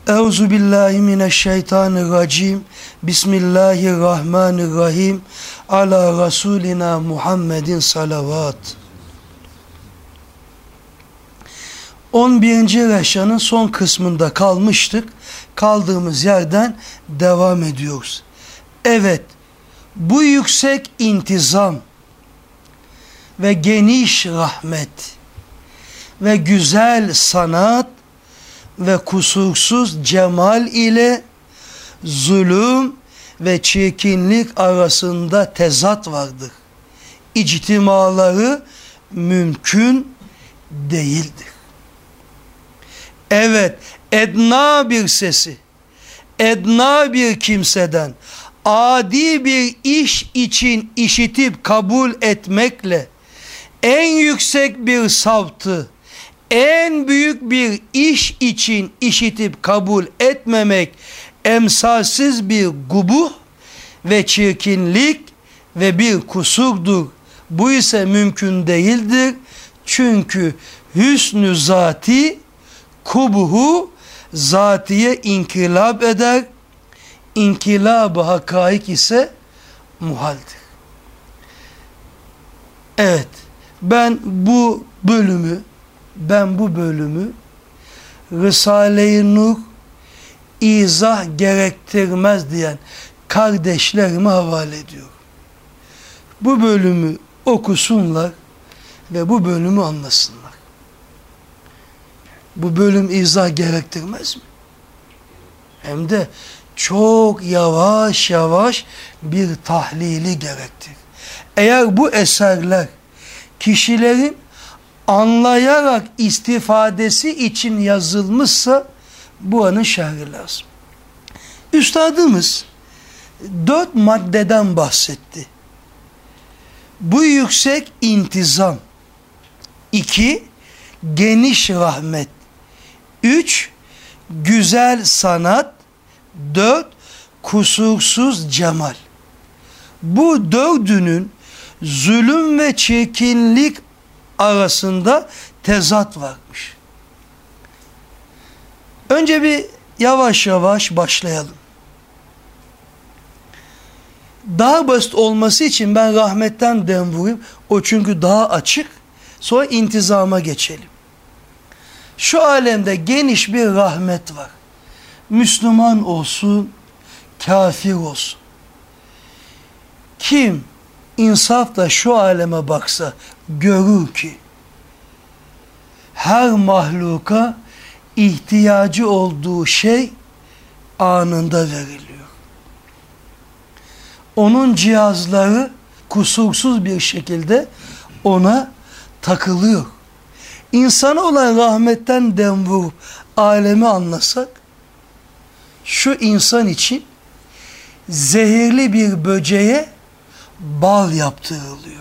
Euzu billahi mineşşeytanirracim. Bismillahirrahmanirrahim. Ala Rasulina Muhammedin salavat. 11. Reşa'nın son kısmında kalmıştık. Kaldığımız yerden devam ediyoruz. Evet, bu yüksek intizam ve geniş rahmet ve güzel sanat ve kusursuz cemal ile zulüm ve çirkinlik arasında tezat vardır. İctimaları mümkün değildir. Evet, edna bir sesi, edna bir kimseden adi bir iş için işitip kabul etmekle en yüksek bir savtı, en büyük bir iş için işitip kabul etmemek emsalsiz bir gubuh ve çirkinlik ve bir kusurdur. Bu ise mümkün değildir. Çünkü hüsnü zati kubuhu zatiye inkılap eder. İnkılab-ı hakaik ise muhaldir. Evet, ben bu bölümü Risale-i Nur izah gerektirmez diyen kardeşlerime havale ediyorum. Bu bölümü okusunlar ve bu bölümü anlasınlar. Bu bölüm izah gerektirmez mi? Hem de çok yavaş yavaş bir tahlili gerektir. Eğer bu eserler kişilerin anlayarak istifadesi için yazılmışsa buranın şerhi lazım. Üstadımız 4 maddeden bahsetti. Bu yüksek intizam, 2 geniş rahmet, 3 güzel sanat, 4 kusursuz cemal. Bu dördünün zulüm ve çirkinlik arasında tezat varmış. Önce bir yavaş yavaş başlayalım. Daha basit olması için ben rahmetten dem vurayım. O çünkü daha açık. Sonra intizama geçelim. Şu alemde geniş bir rahmet var. Müslüman olsun, kafir olsun. Kim insafla şu aleme baksa görür ki her mahluka ihtiyacı olduğu şey anında veriliyor. Onun cihazları kusursuz bir şekilde ona takılıyor. İnsana olan rahmetten dem vurup alemi anlasak, şu insan için zehirli bir böceğe bal yaptırılıyor.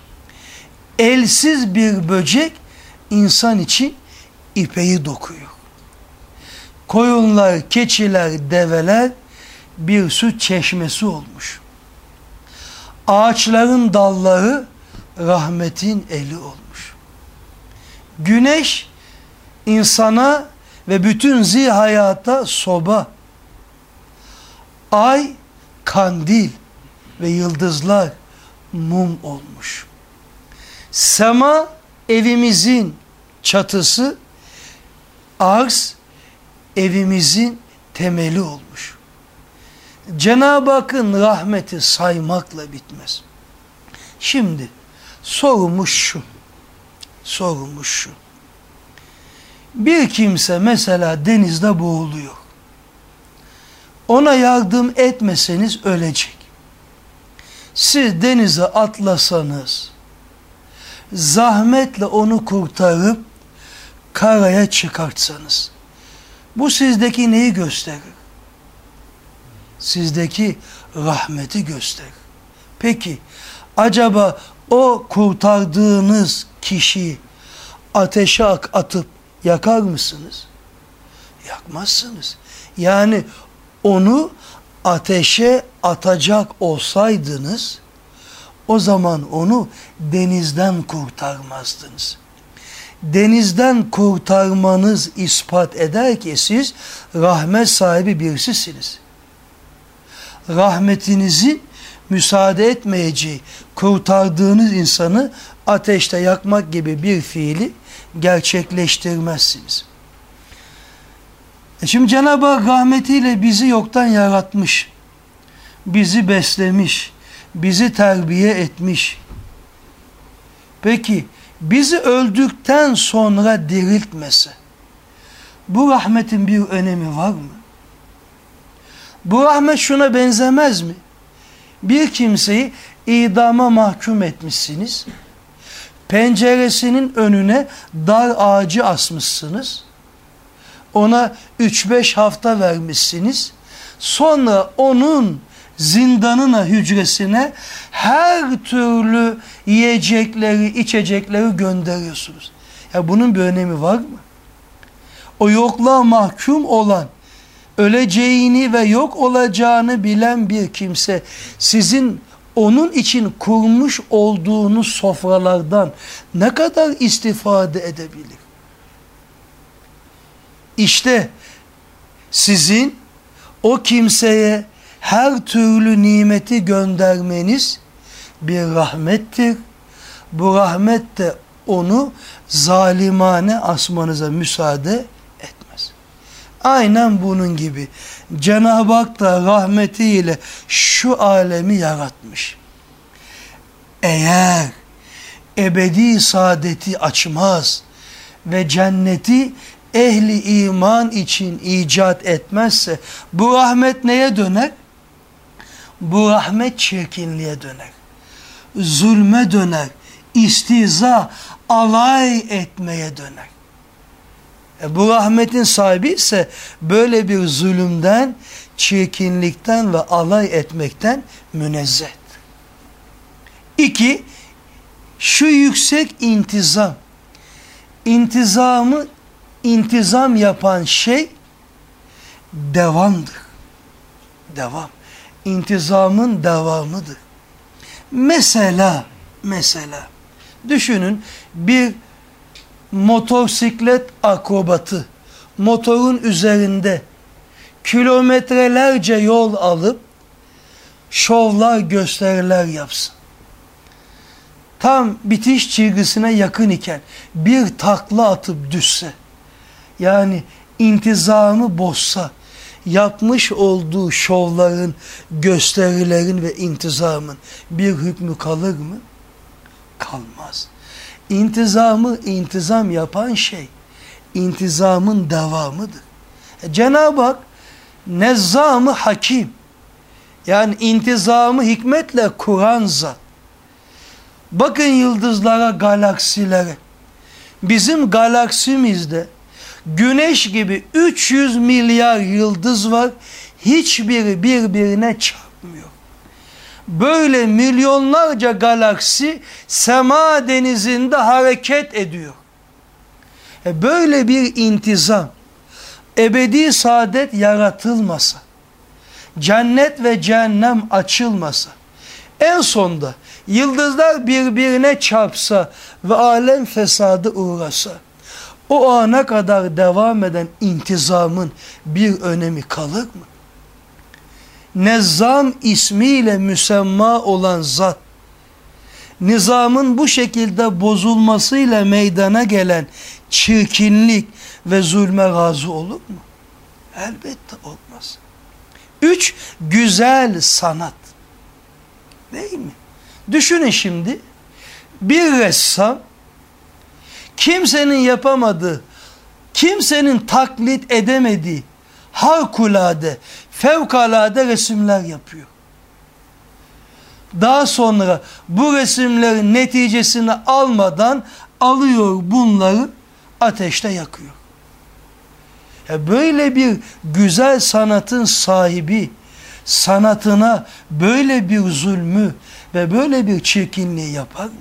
Elsiz bir böcek insan için ipeyi dokuyor. Koyunlar, keçiler, develer bir süt çeşmesi olmuş. Ağaçların dalları rahmetin eli olmuş. Güneş insana ve bütün zihayata soba. Ay kandil ve yıldızlar mum olmuş. Sema evimizin çatısı, arz evimizin temeli olmuş. Cenab-ı Hakk'ın rahmeti saymakla bitmez. Şimdi sorumuz şu. Bir kimse mesela denizde boğuluyor. Ona yardım etmeseniz ölecek. Siz denize atlasanız, zahmetle onu kurtarıp karaya çıkartsanız, bu sizdeki neyi gösterir? Sizdeki rahmeti gösterir. Peki, acaba o kurtardığınız kişiyi ateşe atıp yakar mısınız? Yakmazsınız. Yani onu ateşe atacak olsaydınız, o zaman onu denizden kurtarmazdınız. denizden kurtarmanız ispat eder ki siz rahmet sahibi birisisiniz. Rahmetinizin müsaade etmeyeceği, kurtardığınız insanı ateşte yakmak gibi bir fiili gerçekleştirmezsiniz. Şimdi Cenab-ı Hak rahmetiyle bizi yoktan yaratmış, bizi beslemiş, bizi terbiye etmiş. Peki bizi öldükten sonra diriltmese, bu rahmetin bir önemi var mı? Bu rahmet şuna benzemez mi? Bir kimseyi idama mahkum etmişsiniz, penceresinin önüne dar ağacı asmışsınız, ona 3-5 hafta vermişsiniz, sonra onun zindanına, hücresine her türlü yiyecekleri, içecekleri gönderiyorsunuz. Ya bunun bir önemi var mı? O yokluğa mahkum olan, öleceğini ve yok olacağını bilen bir kimse sizin onun için kurmuş olduğunuz sofralardan ne kadar istifade edebilir? İşte sizin o kimseye her türlü nimeti göndermeniz bir rahmettir. Bu rahmet de onu zalimane asmanıza müsaade etmez. Aynen bunun gibi Cenab-ı Hak da rahmetiyle şu alemi yaratmış. Eğer ebedi saadeti açmaz ve cenneti ehli iman için icat etmezse bu rahmet neye döner? Bu rahmet çirkinliğe döner. Zulme döner. İstiza, alay etmeye döner. Bu rahmetin sahibi ise böyle bir zulümden, çirkinlikten ve alay etmekten münezzehtir. 2. Şu yüksek intizam. İntizam yapan şey devamdır. Devam. İntizamın devamıdır. Mesela düşünün bir motosiklet akrobatı motorun üzerinde kilometrelerce yol alıp şovlar, gösteriler yapsın. Tam bitiş çizgisine yakın iken bir takla atıp düşse, yani intizamı bozsa, yapmış olduğu şovların, gösterilerin ve intizamın bir hükmü kalır mı? Kalmaz. İntizam yapan şey, intizamın devamıdır. Cenab-ı Hak nezzam-ı hakim, yani intizamı hikmetle kuran zat. Bakın yıldızlara, galaksilere. Bizim galaksimizde Güneş gibi 300 milyar yıldız var. Hiçbiri birbirine çarpmıyor. Böyle milyonlarca galaksi sema denizinde hareket ediyor. Böyle bir intizam, ebedi saadet yaratılmasa, cennet ve cehennem açılmasa, en sonda yıldızlar birbirine çarpsa ve alem fesada uğrasa, o ana kadar devam eden intizamın bir önemi kalır mı? Nezzam ismiyle müsemma olan zat, nizamın bu şekilde bozulmasıyla meydana gelen çirkinlik ve zulme razı olur mu? Elbette olmaz. 3. Güzel sanat. Değil mi? Düşünün şimdi, bir ressam kimsenin yapamadığı, kimsenin taklit edemediği harikulade, fevkalade resimler yapıyor. Daha sonra bu resimlerin neticesini almadan alıyor bunları, ateşte yakıyor. Böyle bir güzel sanatın sahibi, sanatına böyle bir zulmü ve böyle bir çirkinliği yapar mı?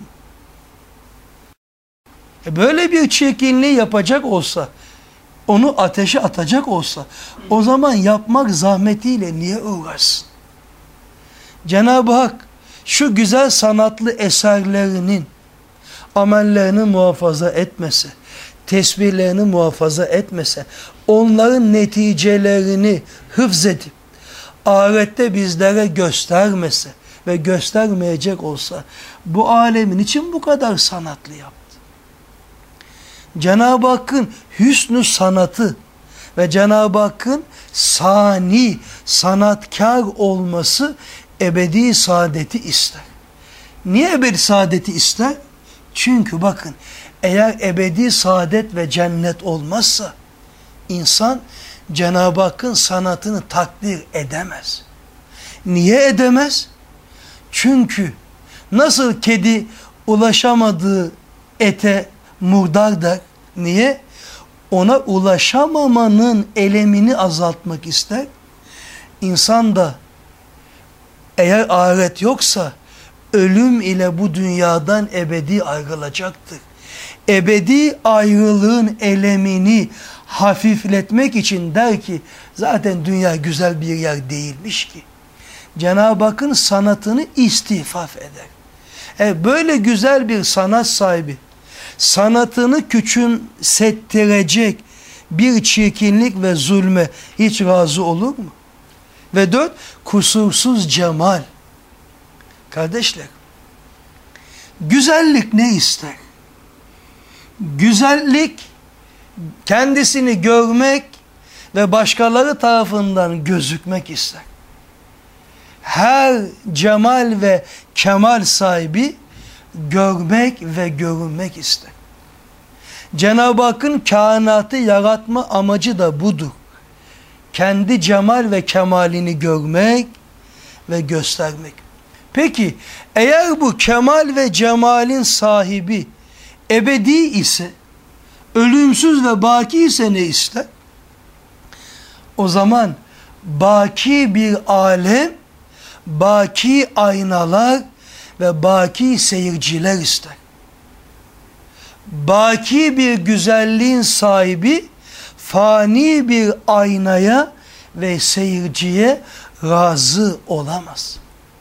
Böyle bir çirkinliği yapacak olsa, onu ateşe atacak olsa, o zaman yapmak zahmetiyle niye uğraşsın? Cenab-ı Hak şu güzel sanatlı eserlerinin amellerini muhafaza etmese, tesbihlerini muhafaza etmese, onların neticelerini hıfzedip ahirette bizlere göstermese ve göstermeyecek olsa bu alemin için bu kadar sanatlı yaptı? Cenab-ı Hakk'ın hüsnü sanatı ve Cenab-ı Hakk'ın sani, sanatkar olması ebedi saadeti ister. Niye ebedi saadeti ister? Çünkü bakın, eğer ebedi saadet ve cennet olmazsa insan Cenab-ı Hakk'ın sanatını takdir edemez. Niye edemez? Çünkü nasıl kedi ulaşamadığı ete murdar der. Niye? Ona ulaşamamanın elemini azaltmak ister. İnsan da eğer ahiret yoksa ölüm ile bu dünyadan ebedi ayrılacaktır. Ebedi ayrılığın elemini hafifletmek için der ki zaten dünya güzel bir yer değilmiş ki. Cenab-ı Hakk'ın sanatını istifaf eder. Böyle güzel bir sanat sahibi sanatını küçümsettirecek bir çirkinlik ve zulme hiç razı olur mu? Ve 4, kusursuz cemal. Kardeşler, güzellik ne ister? Güzellik kendisini görmek ve başkaları tarafından gözükmek ister. Her cemal ve kemal sahibi görmek ve görünmek ister. Cenab-ı Hakk'ın kainatı yaratma amacı da budur. Kendi cemal ve kemalini görmek ve göstermek. Peki eğer bu kemal ve cemalin sahibi ebedi ise, ölümsüz ve baki ise ne ister? O zaman baki bir alem, baki aynalar ve baki seyirciler ister. Baki bir güzelliğin sahibi fani bir aynaya ve seyirciye razı olamaz.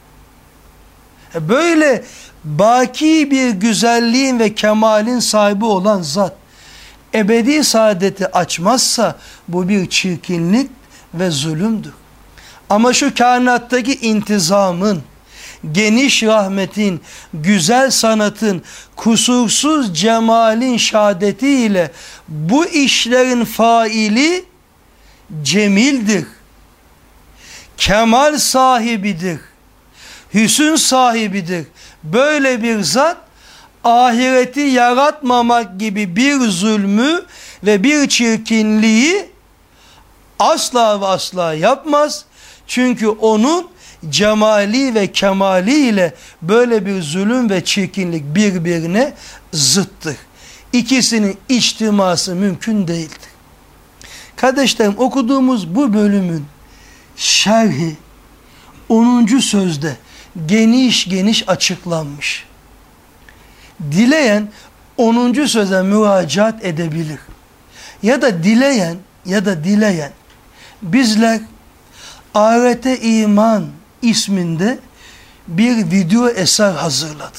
Böyle baki bir güzelliğin ve kemalin sahibi olan zat ebedi saadeti açmazsa bu bir çirkinlik ve zulümdür. Ama şu kainattaki intizamın, geniş rahmetin, güzel sanatın, kusursuz cemalin şehadetiyle bu işlerin faili cemildir. Kemal sahibidir. Hüsn sahibidir. Böyle bir zat ahireti yaratmamak gibi bir zulmü ve bir çirkinliği asla ve asla yapmaz. Çünkü onun cemali ve kemali ile böyle bir zulüm ve çirkinlik birbirine zıttır. İkisinin içtiması mümkün değildir. Kardeşlerim, okuduğumuz bu bölümün şerhi 10. sözde geniş geniş açıklanmış. Dileyen 10. söze müracaat edebilir. Ya da dileyen bizler Ahirete İman isminde bir video eser hazırladık.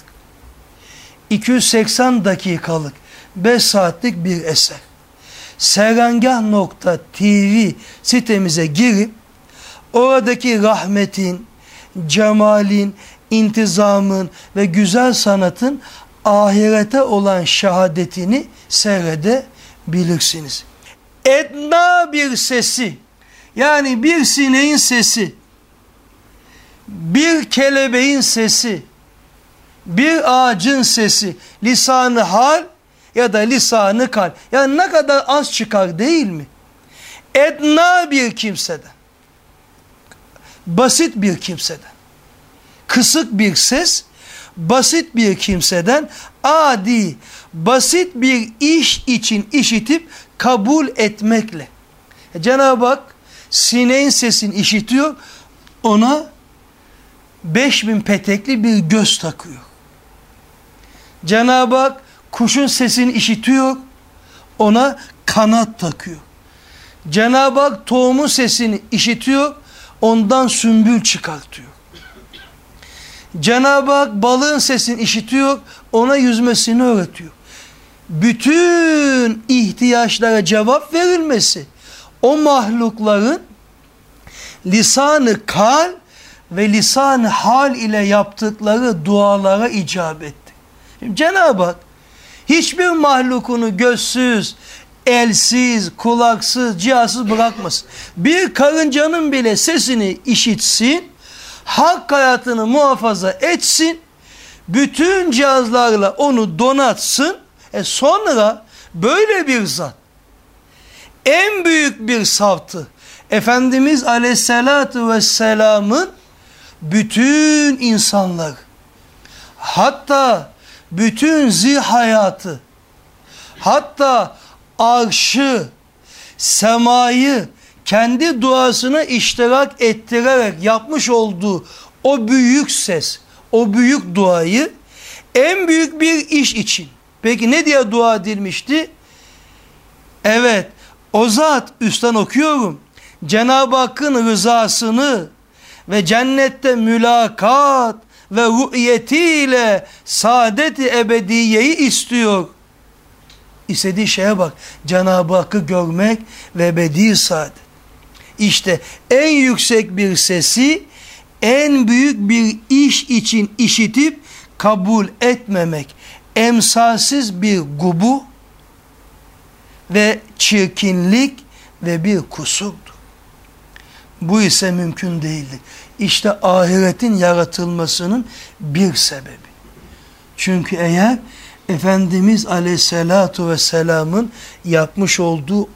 280 dakikalık 5 saatlik bir eser. Serengah.tv sitemize girip oradaki rahmetin, cemalin, intizamın ve güzel sanatın ahirete olan şehadetini seyredebilirsiniz. Edna bir sesi, yani bir sineğin sesi, bir kelebeğin sesi, bir ağacın sesi, lisan-ı hal ya da lisan-ı kal. Yani ne kadar az çıkar değil mi? Edna bir kimseden, basit bir kimseden, kısık bir ses, basit bir kimseden adi, basit bir iş için işitip kabul etmekle. Cenab-ı Hak sineğin sesini işitiyor, ona 5000 petekli bir göz takıyor. Cenab-ı Hak kuşun sesini işitiyor, ona kanat takıyor. Cenab-ı Hak tohumun sesini işitiyor, ondan sümbül çıkartıyor. Cenab-ı Hak balığın sesini işitiyor, ona yüzmesini öğretiyor. bütün ihtiyaçlara cevap verilmesi, o mahlukların lisan-ı kal ve lisan-ı hal ile yaptıkları dualara icabettir. Şimdi Cenab-ı Hak hiçbir mahlukunu gözsüz, elsiz, kulaksız, cihazsız bırakmasın. Bir karıncanın bile sesini işitsin, hak hayatını muhafaza etsin, bütün cihazlarla onu donatsın. Sonra böyle bir zat, en büyük bir savtı, Efendimiz Aleyhisselatü Vesselam'ın bütün insanlar, hatta bütün zihayatı, hatta arşı, semayı kendi duasına iştirak ettirerek yapmış olduğu o büyük ses, o büyük duayı en büyük bir iş için. Peki ne diye dua edilmişti? Evet, o zat, üstten okuyorum, Cenab-ı Hakk'ın rızasını ve cennette mülakat ve ru'yetiyle saadet-i ebediyeyi istiyor. İstediği şeye bak, Cenab-ı Hakk'ı görmek ve ebedi saadet. İşte en yüksek bir sesi en büyük bir iş için işitip kabul etmemek emsalsiz bir gubu ve çirkinlik ve bir kusurdur. Bu ise mümkün değildir. İşte ahiretin yaratılmasının bir sebebi. Çünkü eğer Efendimiz Aleyhisselatu Vesselam'ın yapmış olduğu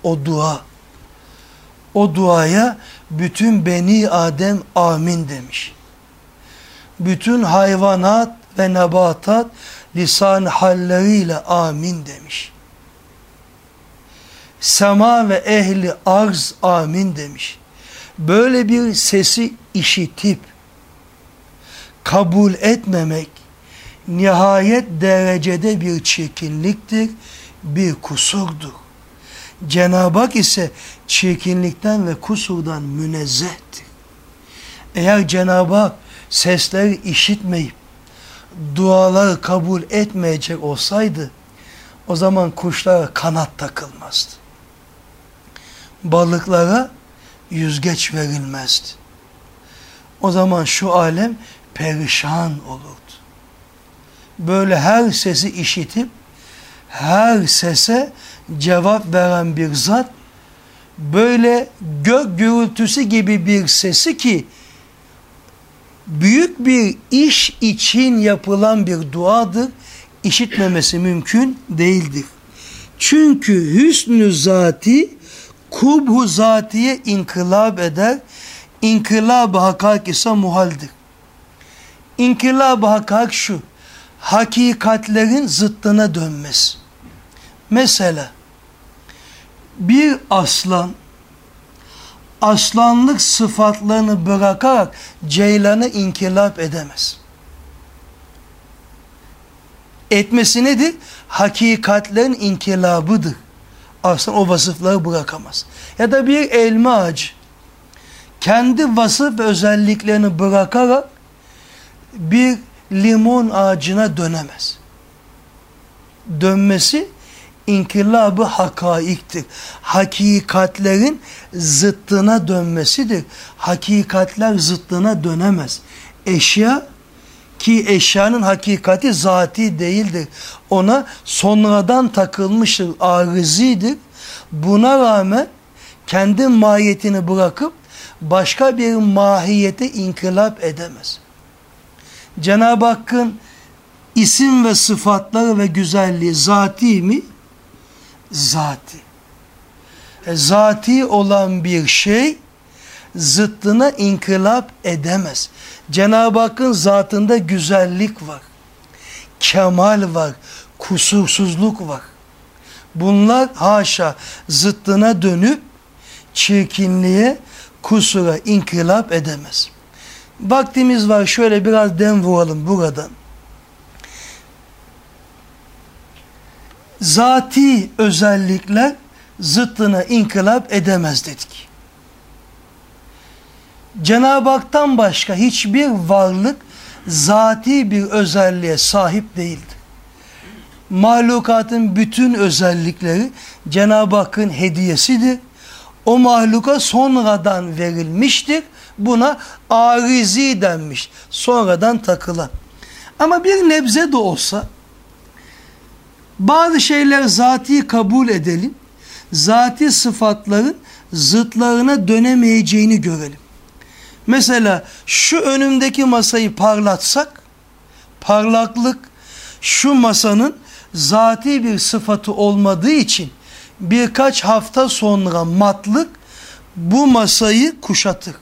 o duaya bütün Beni Adem amin demiş. Bütün hayvanat ve nebatat lisan halleriyle amin demiş. Sema ve ehli arz amin demiş. Böyle bir sesi işitip kabul etmemek nihayet derecede bir çirkinliktir, bir kusurdur. Cenab-ı Hak ise çirkinlikten ve kusurdan münezzehtir. Eğer Cenab-ı Hak sesleri işitmeyip duaları kabul etmeyecek olsaydı, o zaman kuşlara kanat takılmazdı. Balıklara yüzgeç verilmezdi. O zaman şu alem perişan olurdu. Böyle her sesi işitip her sese cevap veren bir zat, böyle gök gürültüsü gibi bir sesi ki büyük bir iş için yapılan bir duadır, işitmemesi mümkün değildir. Çünkü hüsnü zati kubhu zatiye inkılap eder. İnkılab-ı hakak ise muhaldir. İnkılab-ı hakak şu: hakikatlerin zıttına dönmesi. Mesela bir aslan aslanlık sıfatlarını bırakarak ceylanı inkılap edemez. Etmesi nedir? Hakikatlerin inkılabıdır. Aslan o vasıfları bırakamaz. Ya da bir elma ağacı kendi vasıf ve özelliklerini bırakarak bir limon ağacına dönemez. Dönmesi inkılab-ı hakaiktir. Hakikatlerin zıttına dönmesidir. Hakikatler zıttına dönemez. Eşya, ki eşyanın hakikati zati değildir, ona sonradan takılmıştır, arızidir. Buna rağmen kendi mahiyetini bırakıp başka bir mahiyete inkılap edemez. Cenab-ı Hakk'ın isim ve sıfatları ve güzelliği zati mi? Zati. Zati olan bir şey zıttına inkılap edemez. Cenab-ı Hakk'ın zatında güzellik var, kemal var, kusursuzluk var. Bunlar haşa zıttına dönüp çirkinliğe, kusura inkılap edemez. Vaktimiz var, şöyle biraz dem vuralım buradan. Zati özellikler zıttına inkılap edemez dedik. Cenab-ı Hak'tan başka hiçbir varlık zati bir özelliğe sahip değildir. Mahlukatın bütün özellikleri Cenab-ı Hakk'ın hediyesidir. O mahluka sonradan verilmiştir. Buna arizi denmiş. Sonradan takılan. Ama bir nebze de olsa bazı şeyler zati kabul edelim. Zati sıfatların zıtlarına dönemeyeceğini görelim. Mesela şu önümdeki masayı parlatsak, parlaklık şu masanın zati bir sıfatı olmadığı için birkaç hafta sonra matlık bu masayı kuşatır.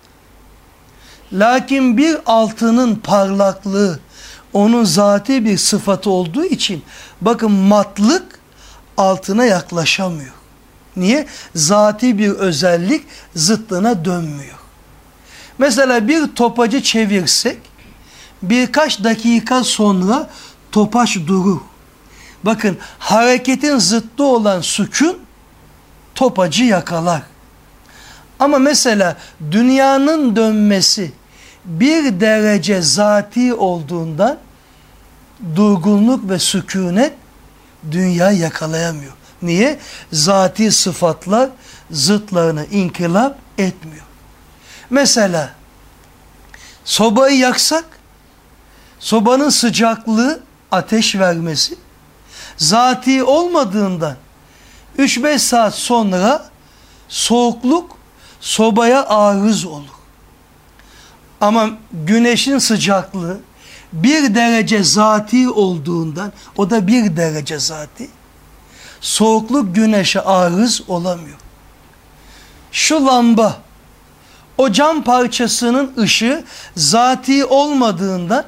Lakin bir altının parlaklığı onun zati bir sıfatı olduğu için bakın matlık altına yaklaşamıyor. Niye? Zati bir özellik zıttına dönmüyor. Mesela bir topacı çevirsek birkaç dakika sonra topaç durur. Bakın hareketin zıttı olan sükun topacı yakalar. Ama mesela dünyanın dönmesi bir derece zati olduğundan durgunluk ve sükunet dünya yakalayamıyor. Niye? Zati sıfatlar zıtlarına inkılap etmiyor. Mesela sobayı yaksak sobanın sıcaklığı ateş vermesi zati olmadığından 3-5 saat sonra soğukluk sobaya arız olur. Ama güneşin sıcaklığı bir derece zati olduğundan o da bir derece zati. Soğukluk güneşe arız olamıyor. Şu lamba o cam parçasının ışığı zati olmadığından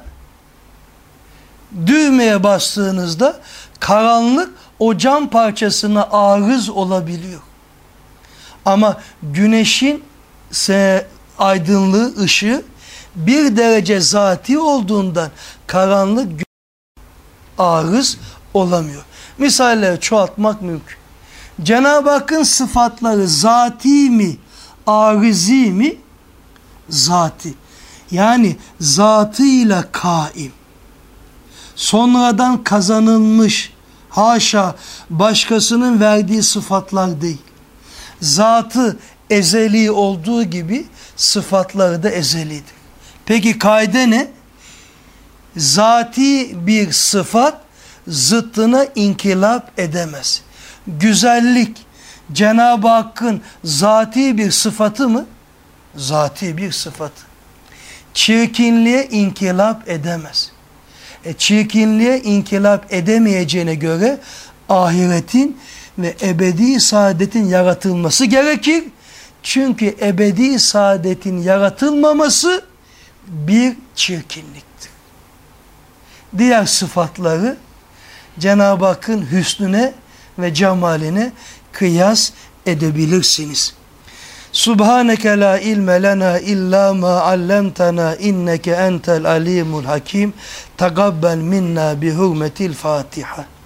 düğmeye bastığınızda karanlık o cam parçasına arız olabiliyor. Ama güneşin aydınlığı, ışığı bir derece zati olduğundan karanlık arız olamıyor. Misalleri çoğaltmak mümkün. Cenab-ı Hakk'ın sıfatları zati mi, arizi mi? Zati. Yani zatıyla kaim. Sonradan kazanılmış, haşa başkasının verdiği sıfatlar değil. Zatı ezeli olduğu gibi sıfatları da ezelidir. Peki kaide ne? Zati bir sıfat zıttına inkılap edemez. Güzellik Cenab-ı Hakk'ın zati bir sıfatı mı? Zati bir sıfatı. Çirkinliğe inkılap edemez. Çirkinliğe inkılap edemeyeceğine göre ahiretin ve ebedi saadetin yaratılması gerekir. Çünkü ebedi saadetin yaratılmaması bir çirkinliktir. Diğer sıfatları Cenab-ı Hakk'ın hüsnüne ve cemaline kıyas edebilirsiniz. Subhaneke la ilme lena illa ma allamtana inneke entel alimul hakim. Takabbel minna bi hurmetil Fatiha.